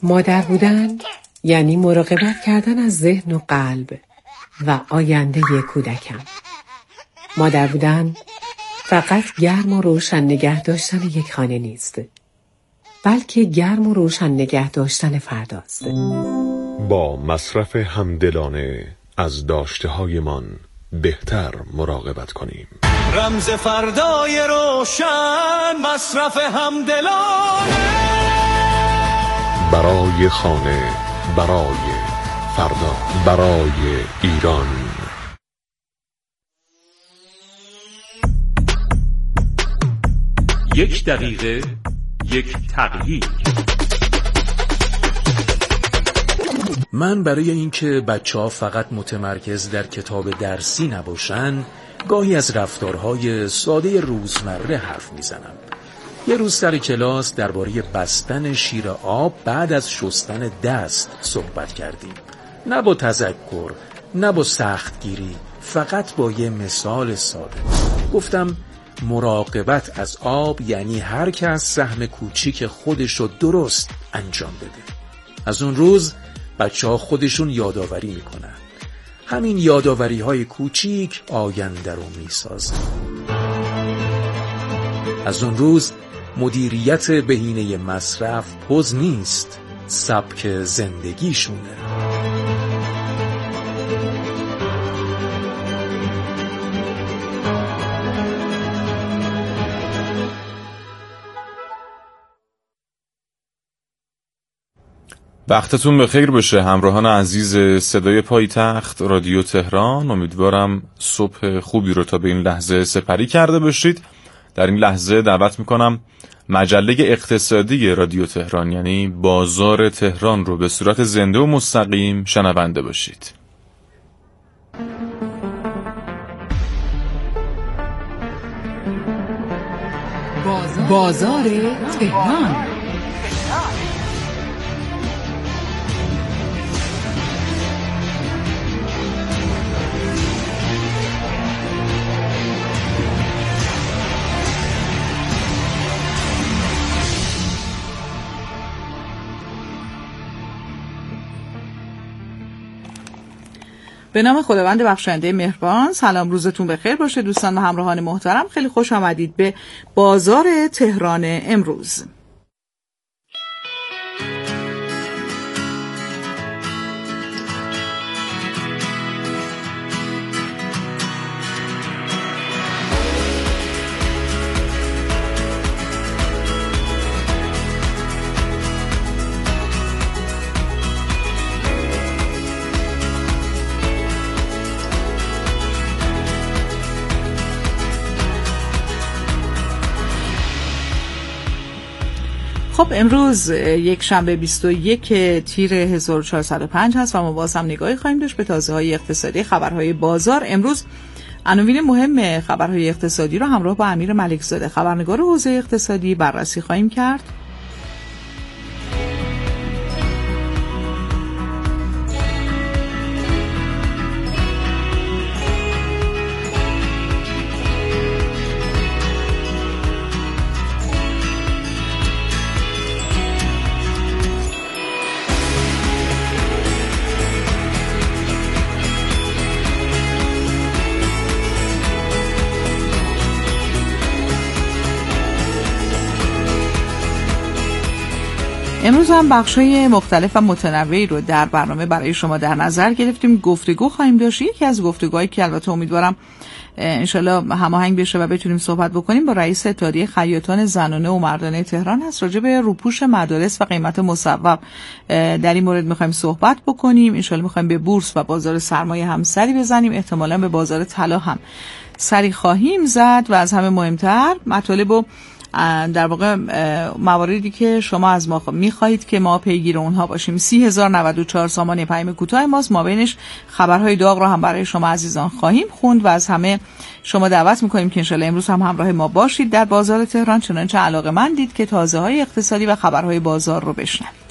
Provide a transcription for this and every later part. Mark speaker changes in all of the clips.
Speaker 1: مادر بودن یعنی مراقبت کردن از ذهن و قلب و آینده کودکم. مادر بودن فقط گرم و روشن نگه داشتن یک خانه نیست، بلکه گرم و روشن نگه داشتن فرداست.
Speaker 2: با مصرف همدلانه از داشته‌هایمان بهتر مراقبت کنیم.
Speaker 3: رمز فردای روشن، مصرف همدلانه
Speaker 2: برای خانه، برای فردا، برای ایران.
Speaker 4: یک دقیقه، یک تغییر. من برای اینکه بچه‌ها فقط متمرکز در کتاب درسی نباشن، گاهی از رفتارهای ساده روزمره حرف میزنم. یه روز سر کلاس درباره بستن شیر آب بعد از شستن دست صحبت کردیم. نه با تذکر، نه با سختگیری، فقط با یه مثال ساده. گفتم مراقبت از آب یعنی هر کس سهم کوچیک خودشو درست انجام بده. از اون روز بچه‌ها خودشون یادآوری میکنن. همین یادآوری‌های کوچیک آینده رو میسازن. از اون روز مدیریت بهینه مصرف پوز نیست، سبک زندگیشونه.
Speaker 5: وقتتون بخیر باشه همراهان عزیز صدای پایتخت رادیو تهران. امیدوارم صبح خوبی رو تا به این لحظه سپری کرده باشید. در این لحظه دعوت میکنم مجله اقتصادی رادیو تهران یعنی بازار تهران رو به صورت زنده و مستقیم شنونده باشید.
Speaker 6: بازار تهران. به نام خداوند بخشنده مهربان. سلام، روزتون بخیر باشه دوستان و همراهان محترم. خیلی خوش آمدید به بازار تهران امروز. خب امروز یک شنبه 21 تیر 1405 هست و ما باز هم نگاهی خواهیم داشت به تازه‌های اقتصادی، خبرهای بازار. امروز عناوین مهم خبرهای اقتصادی رو همراه با امیر ملکزاده خبرنگار حوزه اقتصادی بررسی خواهیم کرد. امروز هم بخشای مختلف و متنوعی رو در برنامه برای شما در نظر گرفتیم. گفتگو خواهیم داشت. یکی از گفتگوهایی که البته امیدوارم انشالله هماهنگ بشه و بتونیم صحبت بکنیم با رئیس اتحادیه خیاطان زنانه و مردانه تهران هست. راجع به روپوش مدارس و قیمت مصوب در این مورد میخوایم صحبت بکنیم. انشالله میخوایم به بورس و بازار سرمایه هم سری بزنیم. احتمالاً به بازار طلا هم سری خواهیم زد و از همه مهمتر مطالب و در واقع مواردی که شما از ما میخواهید که ما پیگیر اونها باشیم. 30,094 سامانه پیام کوتاه ماست. ما بینش خبرهای داغ رو هم برای شما عزیزان خواهیم خوند و از همه شما دعوت میکنیم که انشالله امروز هم همراه ما باشید در بازار تهران، چنانچه علاقه‌مندید که تازه‌های اقتصادی و خبرهای بازار رو بشنوید.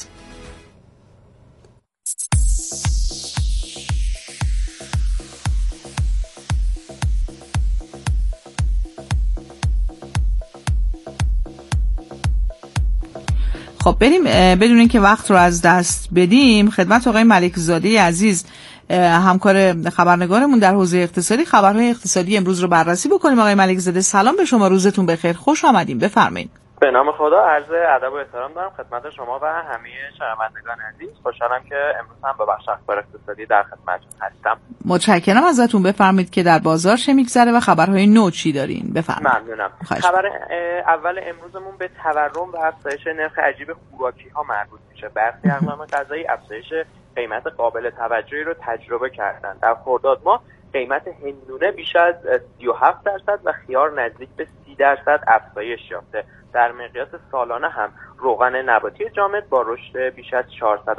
Speaker 6: خب بریم بدون اینکه وقت رو از دست بدیم خدمت آقای ملکزاده عزیز همکار خبرنگارمون در حوزه اقتصادی خبرهای اقتصادی امروز رو بررسی بکنیم. آقای ملکزاده سلام به شما، روزتون بخیر، خوش آمدین، بفرمایید.
Speaker 7: به نام خدا، عرض ادب و احترام دارم خدمت شما و همه شنوندگان عزیز. خوشحالم که امروز هم به بخش اخبار اقتصادی در خدمتتون هستم.
Speaker 6: متشکرم ازتون. بفرمایید که در بازار چه میگذره و خبرهای نو چی دارین؟ بفرمایید.
Speaker 7: ممنونم. خبر اول امروزمون به تورم و افزایش نرخ عجیب خوراکی‌ها مربوط میشه. برخی اقلام غذایی افزایش قیمت قابل توجهی رو تجربه کردن. در خرداد ماه قیمت هندونه بیش از 37% و خیار نزدیک به 30% افزایش یافته. در مقیاس سالانه هم روغن نباتی جامد با رشد بیش از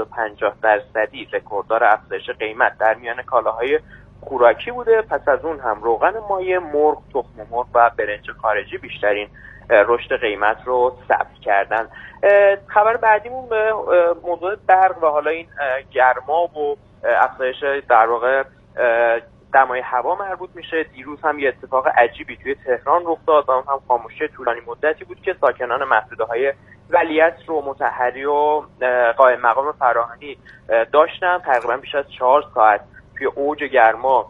Speaker 7: 450% رکورددار افزایش قیمت در میان کالاهای خوراکی بوده. پس از اون هم روغن مایع، مرغ، تخم مرغ و برنج خارجی بیشترین رشد قیمت رو ثبت کردن. خبر بعدیمون به موضوع برق و حالا این گرما و افزایش در واقع دمای هوا مربوط میشه. دیروز هم یه اتفاق عجیبی توی تهران رخ داد و اون هم خاموشی طولانی مدتی بود که ساکنان محدوده‌های ولیعصر و مطهری و قائم مقام فراهانی داشتن. تقریبا بیش از 4 ساعت توی اوج گرما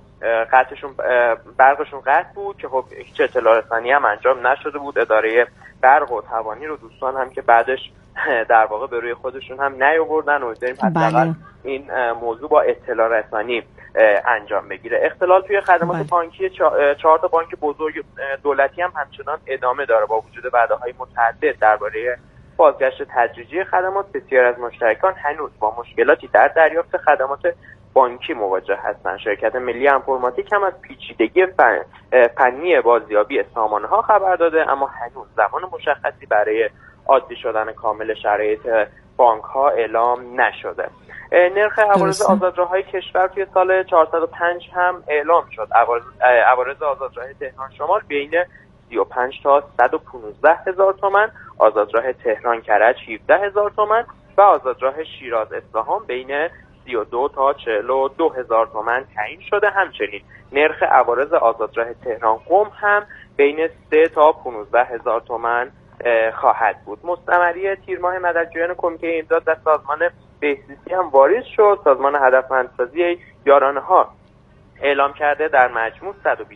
Speaker 7: برقشون قطع بود که خب هیچ اطلاع رسانی هم انجام نشده بود. اداره برق و توانی رو دوستان هم که بعدش در واقع به روی خودشون هم نیاوردن و امیدواریم حداقل این موضوع با اطلاع رسانی انجام بگیره. اختلال توی خدمات بانکی 4 تا بانک بزرگ دولتی هم همچنان ادامه داره. با وجود وعده‌های متعدد درباره بازگشت تدریجی خدمات، بسیار از مشترکان هنوز با مشکلاتی در دریافت خدمات بانکی مواجه هستند. شرکت ملی انفرماتیک هم از پیچیدگی فنی بازیابی سامانه‌ها خبر داده، اما هنوز زمان مشخصی برای عادی شدن کامل شرایط بانک‌ها اعلام نشده. نرخ عوارض آزادراه‌های کشور توی سال 405 هم اعلام شد. عوارض آزادراه تهران شمال بین 35 تا 115 هزار تومان، آزادراه تهران کرج 17 هزار تومان و آزادراه شیراز اصفهان بین 32 تا 42 هزار تومان تعیین شده. همچنین نرخ عوارض آزادراه تهران قم هم بین 3 تا 15 هزار تومان خواهد بود. مستمری تیر ماه مددجویان کمیته امداد در سازمان بهزیستی هم واریز شد. سازمان هدفمندسازی یارانه‌ها اعلام کرده در مجموع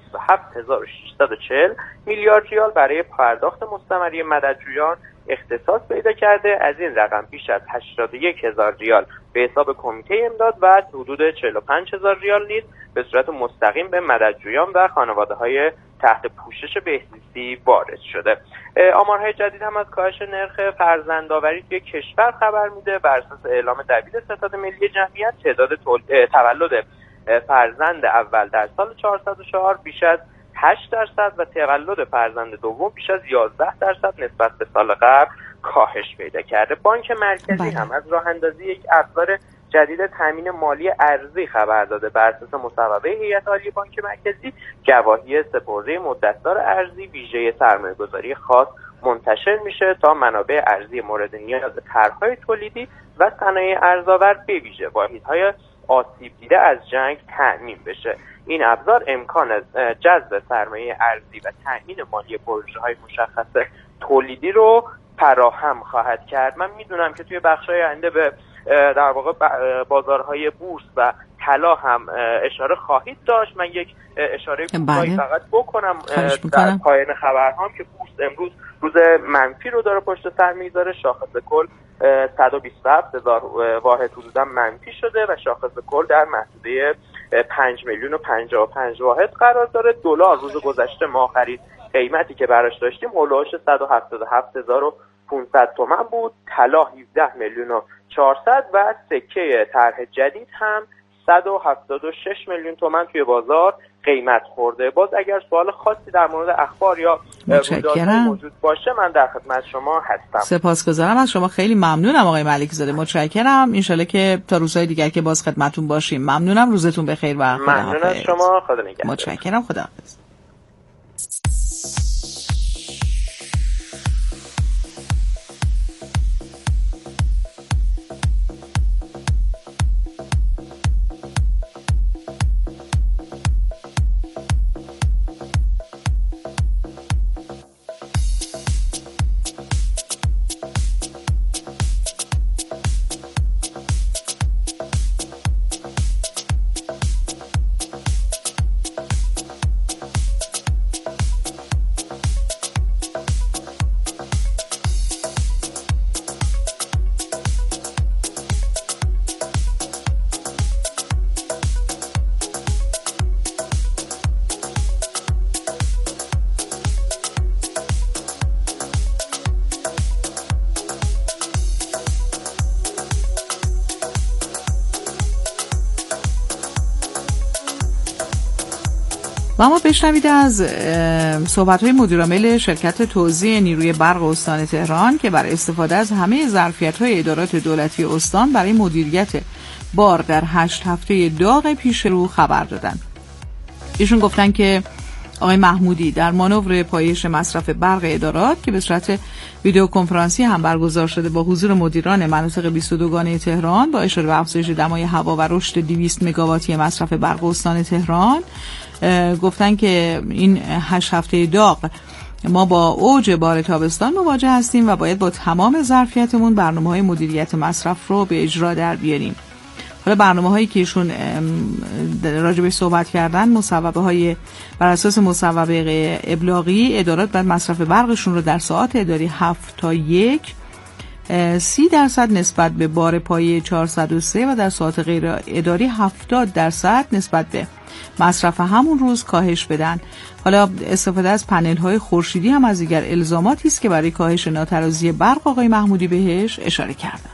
Speaker 7: 127640 میلیارد ریال برای پرداخت مستمری مددجویان اختصاص پیدا کرده. از این رقم بیش از 81000 ریال به حساب کمیته امداد و حدود 45000 ریال نیز به صورت مستقیم به مددجویان و خانواده‌های تحت پوشش بهزیستی وارد شده. آمارهای جدید هم از کاهش نرخ فرزندآوری توی کشور خبر میده. بر اساس اعلام دبیر ستاد ملی جمعیت تعداد تولد فرزند اول در سال 404 بیش از 8% و تولد فرزند دوم بیش از 11% نسبت به سال قبل کاهش پیدا کرده. بانک مرکزی هم از راه اندازی یک ابزار جدید تامین مالی ارزی خبر داده. بر اساس مصوبه هیئت عالی بانک مرکزی گواهی سپرده مدتدار ارزی ویژه سرمایه‌گذاری خاص منتشر میشه تا منابع ارزی مورد نیاز طرح‌های تولیدی و صنایع ارزآور به ویژه واحدهای آسیب دیده از جنگ تأمین بشه. این ابزار امکان جذب سرمایه ارزی و تأمین مالی پروژه‌های مشخص تولیدی رو فراهم خواهد کرد. من میدونم که توی بخش‌های آینده به در واقع بازارهای بورس و طلا هم اشاره خواهید داشت. من یک اشاره کوتاهی فقط بکنم در پایان خبرهام که بورس امروز روز منفی رو داره پشت سر میذاره. شاخص کل 127,000 واحد حدودا منفی شده و شاخص کل در محدوده 5,055,000 واحد قرار داره. دلار روز گذشته ما خرید قیمتی که براش داشتیم هولوش 177,500 تومان بود. طلا 17,400,000 و سکه طرح جدید هم 176 میلیون تومان توی بازار قیمت خورده. باز اگر سوال خاصی در مورد اخبار یا رویدادهای موجود باشه من در خدمت شما هستم.
Speaker 6: سپاسگزارم از شما، خیلی ممنونم آقای ملکزاده، متشکرم. انشالله که تا روزهای دیگر که باز خدمتون باشیم. ممنونم، روزتون بخیر و خداحافظ.
Speaker 7: ممنون از شما، خدا نگهدار.
Speaker 6: متشکرم، خداحافظ. و اما بشنوید از صحبت‌های مدیرعامل شرکت توزیع نیروی برق استان تهران که برای استفاده از همه ظرفیت‌های ادارات دولتی استان برای مدیریت بار در 8 هفته داغ پیش رو خبر دادن. ایشون گفتن که آقای محمودی در مانور پایش مصرف برق ادارات که به صورت ویدیو کنفرانسی هم برگزار شده با حضور مدیران مناطق 22 گانه تهران با اشاره به افزایش دمای هوا و رشد 200 مگاواتی مصرف برق استان تهران، گفتن که این 8 هفته داغ ما با اوج بار تابستان مواجه هستیم و باید با تمام ظرفیتمون برنامه‌های مدیریت مصرف رو به اجرا در بیاریم. حالا برنامه‌هایی که ایشون راجبش صحبت کردن، مصوبه‌های بر اساس مصوبه ابلاغی ادارات بعد مصرف برقشون رو در ساعات اداری 7 تا 1 30% نسبت به بار پایه 403 و در ساعات غیر اداری 70% نسبت به مصرف همون روز کاهش بدن. حالا استفاده از پنل‌های خورشیدی هم از دیگر الزاماتی است که برای کاهش ناترازی برق آقای محمودی بهش اشاره کردن.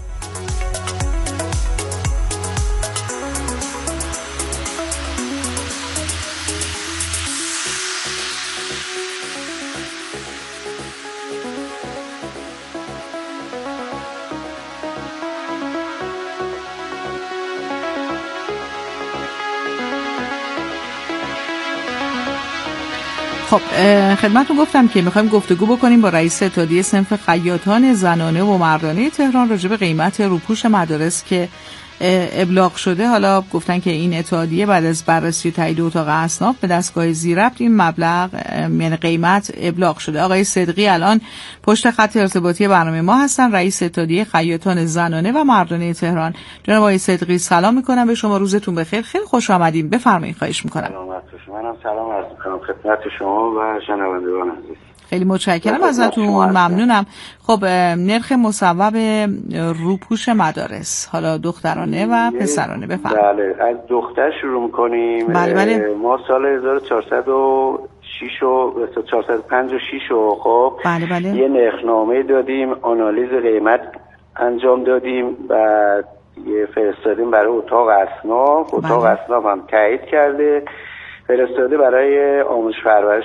Speaker 6: خب خدمتتون گفتم که میخوایم گفتگو بکنیم با رئیس اتحادیه صنف خیاطان زنانه و مردانه تهران راجع به قیمت روپوش مدارس که ابلاغ شده. حالا گفتن که این اتحادیه بعد از بررسی و تایید اتاق اصناف به دستگاه زیربط این مبلغ یعنی قیمت ابلاغ شده. آقای صدقی الان پشت خط ارتباطی برنامه ما هستن، رئیس اتحادیه خیاطان زنانه و مردانه تهران. جناب آقای صدقی سلام میکنم به شما، روزتون بخیر، خیلی خوش آمدین، بفرمایید. خواهش میکنم.
Speaker 8: منم سلام عرض میکنم خدمت شما و شنوندگان عزیز.
Speaker 6: خیلی متشکرم ازتون، ممنونم. خب نرخ مصوب روپوش مدارس حالا دخترانه و پسرانه بفرمایید.
Speaker 8: بله از دختر شروع می‌کنیم.
Speaker 6: بله.
Speaker 8: ما سال 1406 و 456 و خب
Speaker 6: بله.
Speaker 8: یه نرخنامه دادیم، آنالیز قیمت انجام دادیم و یه فرستادیم برای اتاق اصناف. اتاق اصناف هم تایید کرده، فرستاده برای آموزش پرورش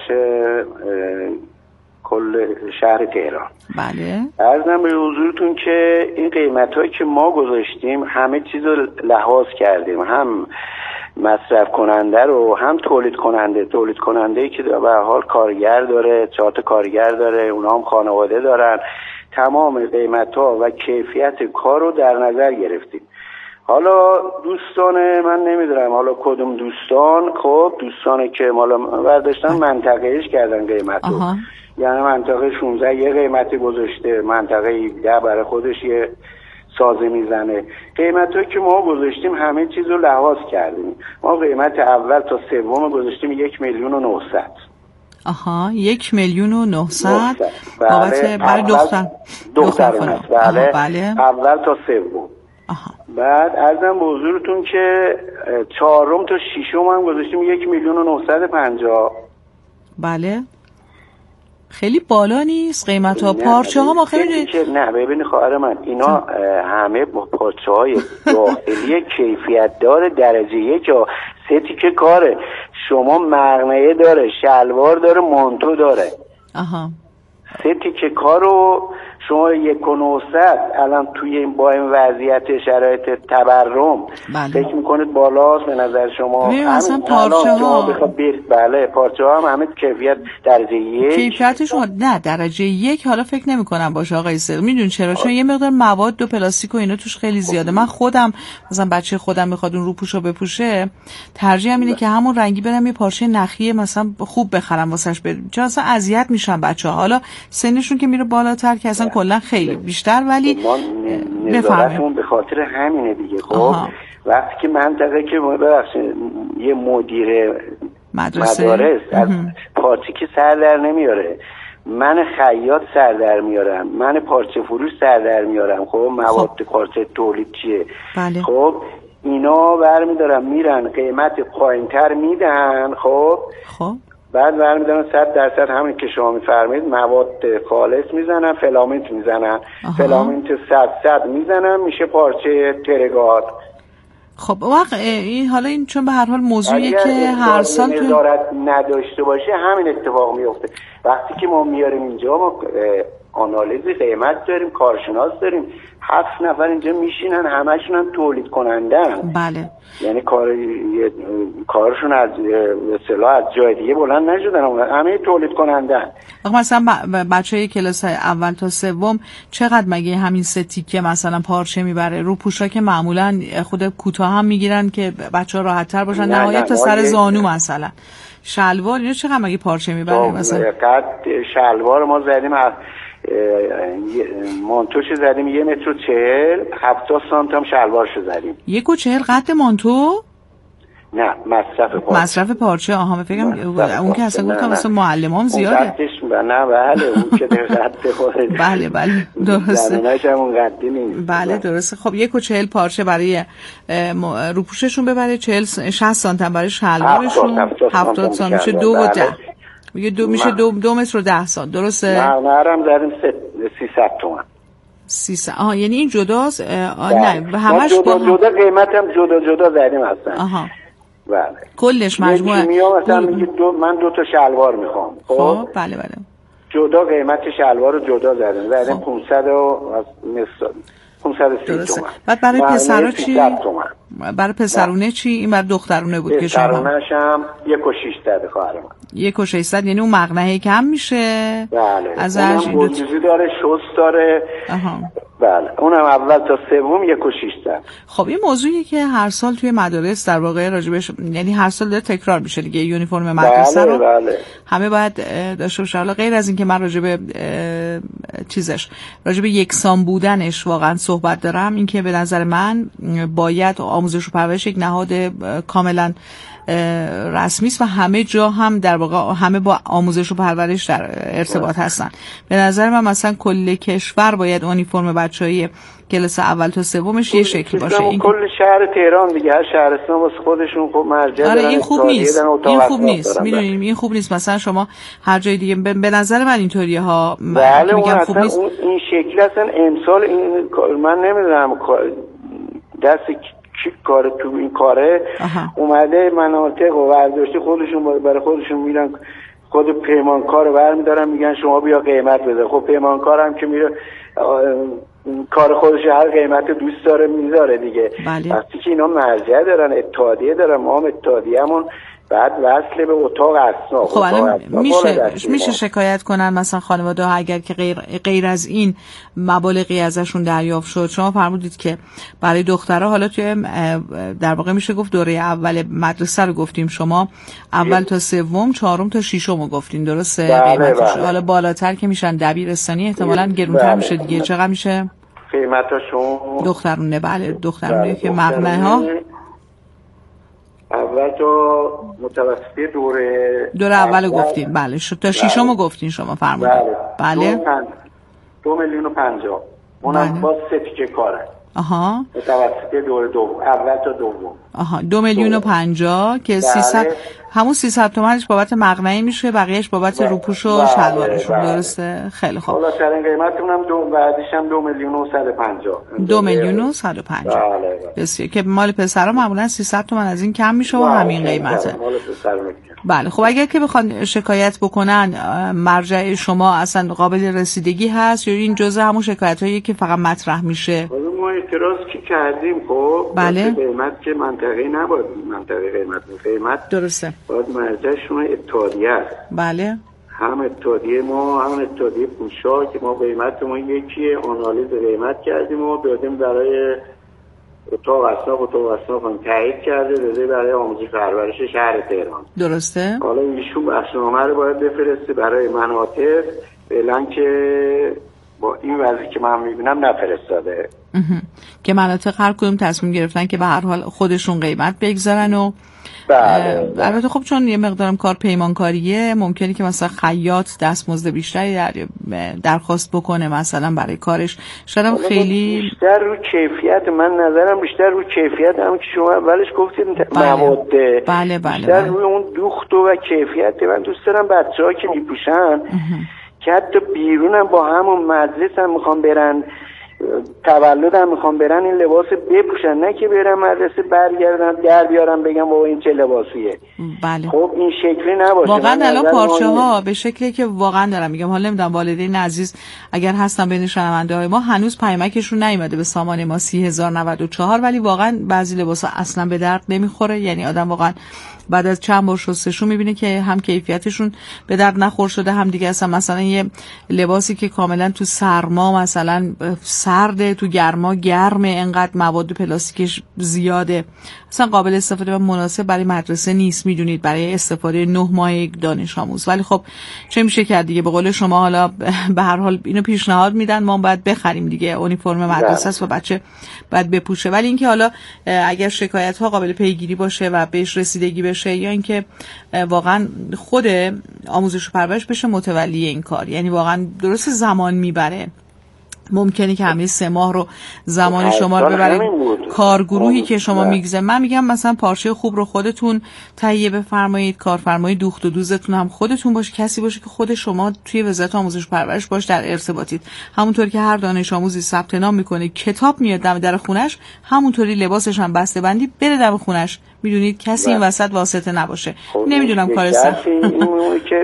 Speaker 8: کل شهر تهران.
Speaker 6: بله.
Speaker 8: عرضم به حضورتون که این قیمت‌هایی که ما گذاشتیم همه چیز رو لحاظ کردیم، هم مصرف کننده رو هم تولید کننده‌ای که به هر حال کارگر داره، 4 تا کارگر داره، اونا هم خانواده دارن، تمام قیمت‌ها و کیفیت کار رو در نظر گرفتیم. حالا دوستان من نمیدونم حالا کدوم دوستان، خب دوستانی که مالا برداشتن منطقه‌ایش کردن قیمتو، یعنی منطقه 16 یه قیمتی گذاشته، منطقه 17 برای خودش یه سازه میزنه. قیمتایی که ما گذاشتیم همه چیز رو لحاظ کردیم. ما قیمت اول تا سوم گذاشتیم 1,900,000.
Speaker 6: 1,900,000
Speaker 8: بله.
Speaker 6: برای دختران.
Speaker 8: بله. اول تا سوم. بعد عرضم به حضورتون که 4 تا 6 هم گذاشتیم 1,950,000.
Speaker 6: بله. خیلی بالا نیست قیمت ها. پارچه ها ما خیلی
Speaker 8: نه ببینی خواهر من اینا همه پارچه های داخلی کیفیت داره، درجه 1 3 تیکه کاره. شما مقنعه داره، شلوار داره، مانتو داره. 3 تیکه کارو شما 1,900 الان توی این با این وضعیت شرایط تورم فکر میکنید بالاست به نظر شما؟
Speaker 6: اصلا پارچه ها
Speaker 8: بله پارچه ها هم همه کیفیت درجه 1
Speaker 6: کیفیتشون نه درجه 1 حالا فکر نمی کنم باشه آقای صدق. میدون چرا؟ چون یه مقدار مواد و پلاستیک و اینا توش خیلی زیاده. من خودم مثلا بچه خودم میخواد اون روپوشو بپوشه، ترجیحم اینه که همون رنگی برم یه پارچه نخی مثلا خوب بخرم واسش، چون اصلا اذیت میشن بچه‌ها. حالا سنشون که میره بالاتر که اصلا کلا خیلی بیشتر، ولی
Speaker 8: نظارتمون به خاطر همینه دیگه. خب وقتی که منطقه که ببخشید یه مدیر مدارس از پارچه که سر در نمیاره، من خیاط سر در میارم، من پارچه فروش سر در میارم. خب مواد پارچه تولید چیه؟
Speaker 6: بله.
Speaker 8: خب اینا برمیدارن میرن قیمت پایینتر میدن. خب بعد برمیدارن 100% همین که شما میفرمایید مواد خالص میزنن، فلامنت میزنن، فلامنت 100 میزنن، میشه پارچه ترگاد.
Speaker 6: خب وقت این حالا این چون به هر حال موضوعیه که هر سال تو
Speaker 8: نظارت نداشته باشه همین اتفاق میفته. وقتی که ما میاریم اینجا ما آنالیز قیمت داریم، کارشناس داریم، 7 نفر اینجا میشینن، همشون هم تولید کنندن.
Speaker 6: بله.
Speaker 8: یعنی کارشون از اصطلاح از جای دیگه بلند نشدن، همه تولید کنندن.
Speaker 6: مثلا بچهای کلاس اول تا سوم چقدر مگه همین 3 تیکه مثلا پارچه میبره؟ رو پوشا که معمولا خود کوتاه هم میگیرن که بچه‌ها راحت‌تر باشن، نهایت تا سر زانو مثلا. شلوار اینو چقدر مگه پارچه میبره مثلا؟
Speaker 8: قد شلوار ما زدیم مانتوش زدیم 1 متر و 40، 70 سانت هم شلوارشو زدیم.
Speaker 6: 1.40 قد مانتو؟
Speaker 8: نه مصرف پارچه.
Speaker 6: آها فکرم اون که اصلا گفتم واسه معلمام زیاده.
Speaker 8: نه بله اون که قد خودش.
Speaker 6: بله درسته.
Speaker 8: زنوناش هم اون قدی نیست.
Speaker 6: بله درسته. خب 1.40 پارچه برای روپوششون ببره، 60 سانت برای شلوارشون، 70 سانت میشه 2 و 10. میشه 2 متر و 10 سانت. درسته؟
Speaker 8: نه هم زدیم 300 تومان.
Speaker 6: 300. یعنی این جداست؟ نه همش
Speaker 8: جدا قیمتم جدا زدیم اصلا.
Speaker 6: آها.
Speaker 8: بله.
Speaker 6: کلش مجموعه
Speaker 8: مثلا میگه من 2 تا شلوار میخوام.
Speaker 6: خب بله.
Speaker 8: جدا قیمت شلوار رو جدا زدیم 530 تومان.
Speaker 6: بعد برای پسرا چی؟ برای پسرونه چی؟ این برای دخترونه بود که شما.
Speaker 8: پسرونه‌ش هم 1.600 خواهر من.
Speaker 6: 1.600 یعنی اون مقنعه کم میشه.
Speaker 8: بله.
Speaker 6: ازش
Speaker 8: بوجوزی داره، شست داره. بله. اونم اول تا سوم 1.600.
Speaker 6: خب این موضوعی که هر سال توی مدارس در واقع راجبش، یعنی هر سال داره تکرار میشه دیگه، یونیفرم مدرسه رو همه باید داشته باشه. حالا غیر از این که من راجب راجب یکسان بودنش واقعا صحبت دارم، این که به نظر من باید آموزش و پرورش یک نهاد کاملا رسمی است و همه جا هم در واقع همه با آموزش و پرورش در ارتباط هستن. به نظر من مثلا کل کشور باید یونیفرم بچه‌ای کلاس اول تا سومش یه شکل باشه. این
Speaker 8: کل شهر تهران دیگه، هر شهرستان واسه خودشون خب مرجع دارن.
Speaker 6: این خوب نیست. میدونیم این خوب نیست. مثلا شما هر جای دیگه به نظر من اینطوریه ها.
Speaker 8: بله میگم خوب نیست. این شکل اصلا امسال من نمیدونم دست کی کار تو این کاره اومده مناطق و ورداشته خودشون برای خودشون میرن خود پیمانکار رو برمیدارن میگن شما بیا قیمت بده. خب پیمانکار هم که میره کار خودش هر قیمت دوست داره میذاره دیگه. وقتی که اینا مرجع دارن، اتحادیه دارن، ما هم اتحادیه‌مون بعد وصل به اتاق اصناف.
Speaker 6: خب الان میشه شکایت کنن مثلا خانواده ها اگر که غیر از این مبالغی ازشون دریافت شد؟ شما فرمودید که برای دخترها حالا توی در واقع میشه گفت دوره اول مدرسه رو گفتیم، شما اول تا سوم، چهارم تا ششم رو گفتین، درسته؟ قیمتش حالا بالاتر که میشن دبیرستانی احتمالاً گرونتر میشه دیگه. چقدر میشه
Speaker 8: قیمتاشون؟
Speaker 6: دخترونه. بله دخترونه که مقنعه ها
Speaker 8: اول تا متوسطی دوره اول
Speaker 6: گفتین. بله تا ششم رو گفتین شما فرمودید. بله
Speaker 8: 2,050,000 اونم با 3 تیکه کاره. متوسطی دوره دوم، اول تا دوم.
Speaker 6: 2,050,000 که 300 همون 300 تومنش بابت مقنعه میشه، بقیهش بابت روپوش و شلوارشون. درسته؟ خیلی خوب.
Speaker 8: حالا سرین قیمتمونم بعدش هم 2,150,000.
Speaker 6: 2,150,000. بسیار که مال پسرا معمولا 300 تومن از این کم میشه و همین قیمته. بله. خب اگر که بخوان شکایت بکنن مرجع شما اصلا قابل رسیدگی هست یا این جزء همون شکایتایی که فقط مطرح میشه؟
Speaker 8: ما اعتراض کردیم. خب
Speaker 6: بله.
Speaker 8: قیمت که منطقه‌ای نباید منطقه قیمت
Speaker 6: درسته.
Speaker 8: باید مرجعشون اتحادیه است.
Speaker 6: بله.
Speaker 8: هم اتحادیه ما هم اتحادیه پوشا که ما قیمتمون یکیه، آنالیز قیمت کردیم و دادیم برای اتاق اصناف هم تایید کرده داده برای آموزش پرورش شهر تهران.
Speaker 6: درسته.
Speaker 8: حالا ایشون بخشنامه رو باید بفرسته برای مناطق، فعلا که با این وضعی که من میبینم نفرستاده.
Speaker 6: که مناطق هر کدوم تصمیم گرفتن که به هر حال خودشون قیمت بگذارن و البته خب چون یه مقدارم کار پیمانکاریه ممکنه که مثلا خیاط دستمزد بیشتری درخواست بکنه مثلا برای کارش. شاید خیلی
Speaker 8: بیشتر رو کیفیت، من نظرم بیشتر رو کیفیت هم که شما اولش گفتید مواد.
Speaker 6: بله.
Speaker 8: بیشتر روی اون دوخت و کیفیت. من دوست دارم بچه‌ها که میپوشن که حتی بیرون هم با همون مجلس هم میخوان برن تولدم میخوام برن این لباس بپوشن، نه که برن مدرسه برگردن در بیارن بگم بابا این چه لباسیه.
Speaker 6: بله.
Speaker 8: خب این شکلی نباشه.
Speaker 6: واقعا الان پارچه ها به شکلی که واقعا دارم میگم، حالا نمیدونم والدین عزیز اگر هستن بین شنونده های ما هنوز پیامکشون نیومده به سامان ما 30,094، ولی واقعا بعضی لباسا اصلا به درد نمیخوره. یعنی آدم واقعا بعد از چند بار شستشو میبینه که هم کیفیتشون به درد نخور شده، هم دیگه اصلا مثلا یه لباسی که کاملا تو سرما مثلا سرده، تو گرما گرمه، انقدر مواد پلاستیکش زیاده، اصلا قابل استفاده و مناسب برای مدرسه نیست، میدونید، برای استفاده 9 ماه یک دانش آموز. ولی خب چه میشه کرد دیگه، به قول شما حالا به هر حال اینو پیشنهاد میدن، ما باید بخریم دیگه، اونیفرم مدرسه است و بچه باید بپوشه. ولی اینکه حالا اگر شکایت ها قابل پیگیری باشه و بهش رسیدگی بشه، یا اینکه واقعا خود آموزش و پرورش بشه متولی این کار، یعنی واقعا درست زمان میبره، ممکنه که همه 3 ماه رو زمان شما رو ببرید. کارگروهی که شما میگذارید، من میگم مثلا پارچه خوب رو خودتون تهیه بفرمایید، کارفرمای دوخت و دوزتون هم خودتون باشه، کسی باشه که خود شما توی وزارت آموزش و پرورش باش در ارتباطید. همونطور که هر دانش آموزی ثبت نام میکنه، کتاب میاد دم در خونش، همونطوری لباسش هم بسته بندی بره دم خونش، میدونید، کسی این وسط واسطه نباشه. نمیدونم کار سخت
Speaker 8: اینه که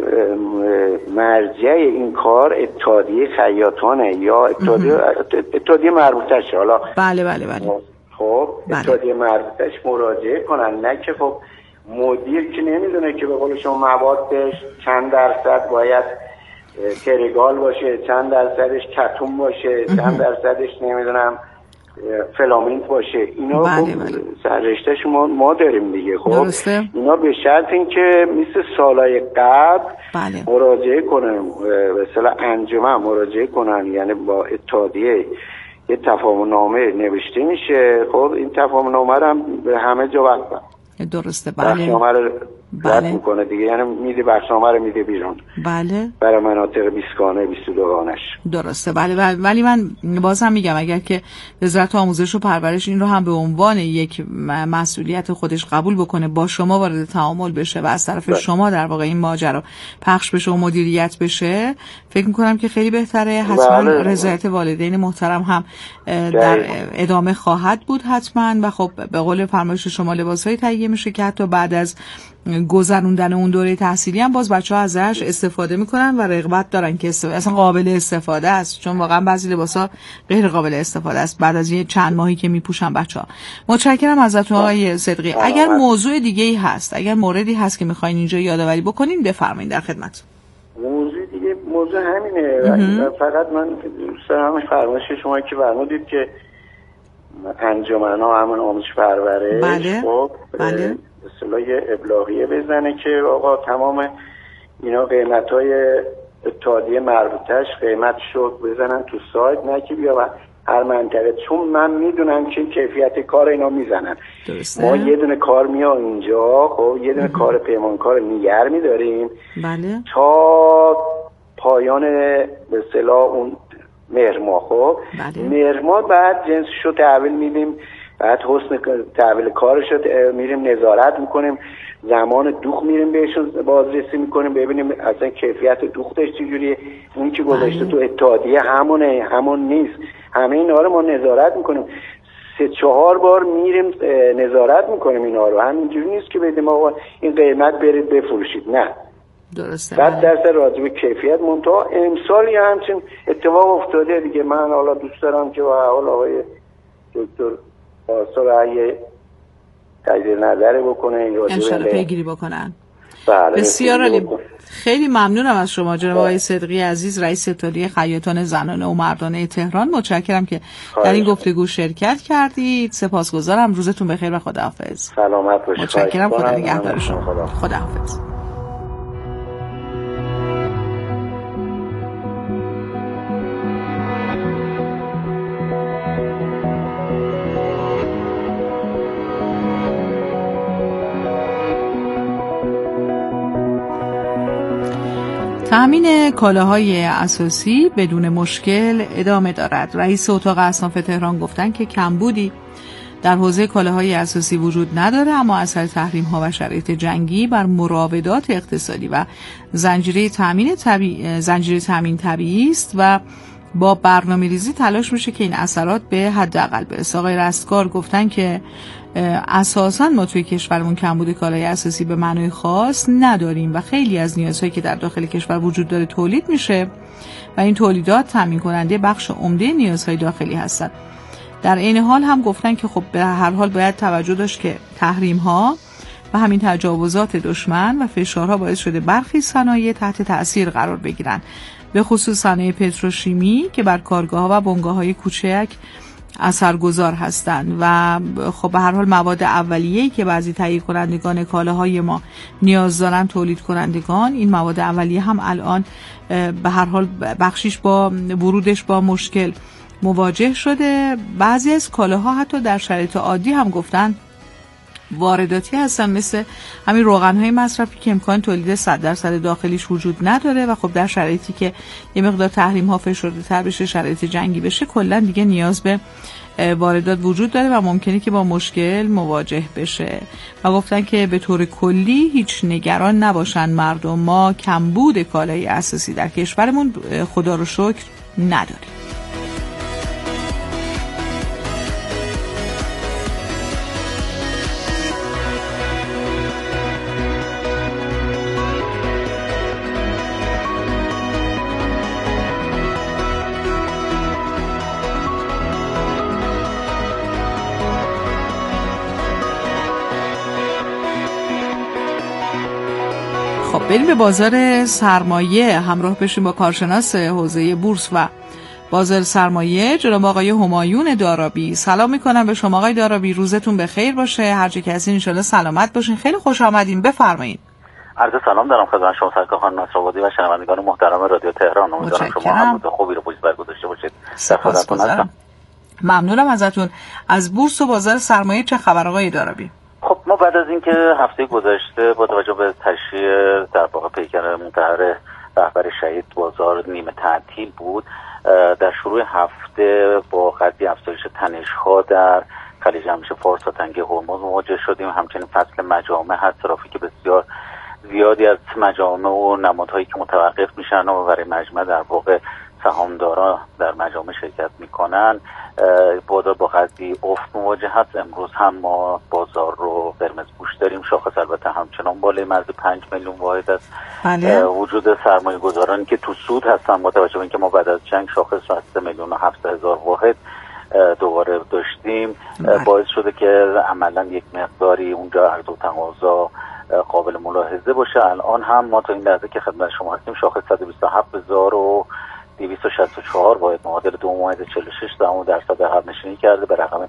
Speaker 8: مرجع این کار اتحادیه خیاطانه یا اتحادیه مربوطه شه. حالا
Speaker 6: بله
Speaker 8: خب اتحادیه مربوطهش مراجعه کنن، نه که خب مدیر که نمیدونه که به قول شما موادش چند درصد باید ترگال باشه، چند درصدش کتون باشه، چند درصدش نمیدونم فلامنت باشه. اینا خب سررشتهش ما داریم دیگه. خب
Speaker 6: درسته.
Speaker 8: اینا به شرط این که مثل سالهای قبل مراجعه کنن، به اصطلاح انجمن مراجعه کنن، یعنی با اتحادیه یه تفاهم نامه نوشته میشه. خب این تفاهم نامه رو هم به همه جا وقت
Speaker 6: درسته.
Speaker 8: بخشنامه رو رد میکنه دیگه، یعنی میده بخشنامه رو میده بیرون.
Speaker 6: بله.
Speaker 8: برای مناطق 20 گانه 22 گانش.
Speaker 6: درسته. بله. ولی من بازم میگم اگر که وزارت آموزش و پرورش این رو هم به عنوان یک مسئولیت خودش قبول بکنه، با شما وارد تعامل بشه و از طرف شما در واقع این ماجرا پخش بشه و مدیریت بشه، فکر میکنم که خیلی بهتره. حتما رضایت والدین محترم هم در ادامه خواهد بود حتما. و خب به قول فرمایش شما لباسای تهیه میشه که حتی بعد از گذروندن اون دوره تحصیلی هم باز بچه‌ها ازش استفاده میکنن و رغبت دارن که اصلا قابل استفاده است، چون واقعا بعضی لباسا غیر قابل استفاده است بعد از یه چند ماهی که میپوشن بچه‌ها. متشکرم ازتون آقای صدقی. اگر موضوع دیگه‌ای هست، اگر موردی هست که میخواین اینجا یادآوری بکنین، بفرمایید، در خدمت.
Speaker 8: موضوع همینه. فقط من دوست دارم فرمایش شما که فرمودید که انجمن‌ها همون آموزش پرورش خب اصطلاح ابلاغیه بزنه که آقا تمام اینا قیمت‌های اتحادیه مربوطه‌اش قیمتشو بزنن تو سایت، نه که بیا هر منطقه، چون من میدونم که کیفیت کار اینا میزنن. ما یه دونه کار میاد اینجا، خب یه دونه کار پیمانکار نگر می‌داریم تا پایان به اصطلاح اون مهر ماه. خب مهر ماه بعد جنسشو تحویل میدیم، بعد حسن تحویل کارش رو میریم نظارت میکنیم، زمان دوخت میریم بهشون بازرسی میکنیم ببینیم اصلا کیفیت دوختش چجوریه، اون که گذاشته تو اتحادیه همون نیست. همه اینا رو ما نظارت میکنیم، 3-4 بار میریم نظارت میکنیم اینا رو. همینجوری نیست که بگیم آقا این قیمت برید بفروشید، نه.
Speaker 6: درسته.
Speaker 8: 100% راجع به کیفیت. منتها امسال یه همچین اتفاق افتاده دیگه. من حالا دوست دارم که حالا آقای دکتر پاسدار یه تجدید نظر بکنه این راجع به
Speaker 6: انشالله پیگیری بکنن.
Speaker 8: بله
Speaker 6: بسیار عالی. خیلی ممنونم از شما جناب آقای صدقی عزیز، رئیس اتحادیه خیاطان زنانه و مردانه تهران. متشکرم که در این گفتگو شرکت کردید. سپاسگزارم. روزتون بخیر و خداحافظ.
Speaker 8: سلامت باشید.
Speaker 6: متشکرم. خدا نگهدار شما. خداحافظ. تأمین کالاهای اساسی بدون مشکل ادامه دارد. رئیس اتاق اصناف تهران گفتن که کمبودی در حوزه کالاهای اساسی وجود نداره، اما اثر تحریم ها و شرایط جنگی بر مراودات اقتصادی و زنجیره تامین طبیعی است و با برنامه‌ریزی تلاش میشه که این اثرات به حداقل برسه. آقای رستگار گفتن که اساساً ما توی کشورمون کمبود کالای اساسی به معنای خاص نداریم و خیلی از نیازهایی که در داخل کشور وجود داره تولید میشه و این تولیدات تامین کننده بخش عمده نیازهای داخلی هستند. در این حال هم گفتن که خب به هر حال باید توجه داشت که تحریم‌ها و همین تجاوزات دشمن و فشارها باعث شده برخی صنایع تحت تأثیر قرار بگیرن، به خصوص صنایع پتروشیمی که بر کارگاه‌ها و بنگاه‌های کوچک اثرگذار هستند و خب به هر حال مواد اولیه‌ای که بعضی تهیه کنندگان کالاهای ما نیاز دارن تولید کنندگان، این مواد اولیه هم الان به هر حال بخشیش با ورودش با مشکل مواجه شده. بعضی از کالاها حتی در شرایط عادی هم گفتن وارداتی هستن، مثل همین روغن‌های مصرفی که امکان تولید 100% داخلیش وجود نداره و خب در شرایطی که یه مقدار تحریم‌ها فشرده‌تر بشه، شرایط جنگی بشه، کلا دیگه نیاز به واردات وجود داره و ممکنه که با مشکل مواجه بشه و گفتن که به طور کلی هیچ نگران نباشن مردم، ما کمبود کالای اساسی در کشورمون خدا رو شکر نداریم. بریم به بازار سرمایه همراه بشیم با کارشناس حوزه بورس و بازار سرمایه جناب آقای همایون دارابی. سلام میکنم به شما آقای دارابی، روزتون بخیر باشه، هر جا که هستین ان شاءالله سلامت باشین. خیلی خوش آمدین، بفرمایید.
Speaker 9: عرض سلام دارم خدمت شما سرکار خانم نصرآبادی و شنوندگان محترم رادیو تهران. امیدوارم شما هم روز خوبی رو پشت سر گذاشته باشید.
Speaker 6: سپاسگزارم. ممنونم ازتون. از بورس و بازار سرمایه چه خبر آقای دارابی؟
Speaker 9: خب ما بعد از اینکه هفته گذشته با توجه به تشریع در واقع پیکر مطهر رهبر شهید بازار نیمه تعطیل بود، در شروع هفته با قضیه افزایش تنش‌ها در خلیج همیشه فارس و تنگه هرمز مواجه شدیم. همچنین فصل مجامع هست، ترافیک بسیار زیادی از مجامع و نمادهایی که متوقف میشن و برای مجمع در واقع سهامدارا در مجامع شرکت میکنن، بازار با قضیه افت مواجه هست. امروز هم ما بازار رو قرمز پوش داریم، شاخص البته همچنان بالای مرز 5 میلیون واحد است. وجود سرمایه گذارانی که تو سود هستن با توجه به اینکه ما بعد از جنگ شاخص رو از 3 میلیون و 700,000 واحد دوباره داشتیم، باعث شده که عملا یک مقداری اونجا عرضه و تقاضا قابل ملاحظه باشه. الان هم ما تا این لحظه که خدمت شما هستیم شاخص 127,264 واحد معادل 2.46% عقب نشینی کرده، به رقم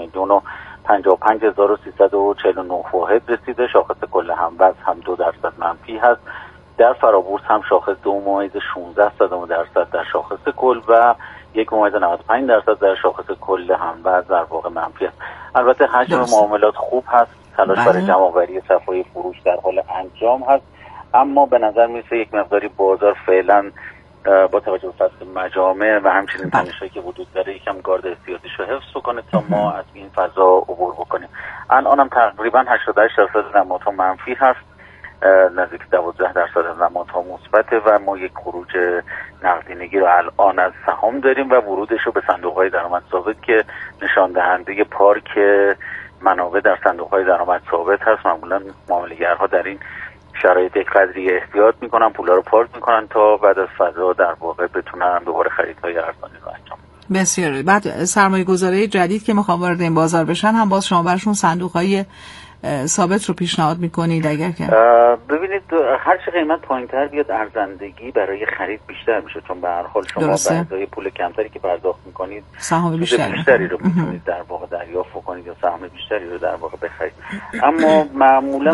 Speaker 9: 5,055,349 واحد رسیده. شاخص کل هموزن هم 2% منفی هست. در فرابورس هم شاخص 2.16% در شاخص کل و 1.95% در شاخص کل هموزن در واقع منفی است. البته حجم معاملات خوب هست، تلاش برای جمع‌آوری صفحه فروش در حال انجام هست، اما به نظر میرسه یک مقداری بازار فعلا با توجه به فصل مجامع و همچنین تنش‌هایی که وجود داره یکم گارد احتیاطیشو حفظ کنه تا ما از این فضا عبور بکنیم. الان هم تقریبا 88% نمادها منفی هست، نزدیک 12% از نمادها مثبته و ما یک خروج نقدینگی رو الان از سهام داریم و ورودش رو به صندوق‌های درآمد ثابت که نشان دهنده پارک منابع در صندوق‌های درآمد ثابت هست. معمولا معامله‌گرها در این شرایط یک قدری احتیاط میکنن، پولا رو پارک میکنن تا بعد از فضا در واقع بتونن دوباره خریدهای ارزانی رو انجام بدن.
Speaker 6: بسیار. بعد سرمایه گذاری جدید که میخوان وارد این بازار بشن هم باز شما براشون صندوق‌های ثابت رو پیشنهاد میکنید؟ اگر که
Speaker 9: ببینید هر چه قیمت پایین‌تر بیاد ارزندگی برای خرید بیشتر میشه، چون به هر حال شما به ازای پول کمتری که پرداخت میکنید
Speaker 6: سهام
Speaker 9: بیشتری رو میتونید در واقع دریافت کنید یا سهم بیشتری رو در واقع بخرید. اما معمولا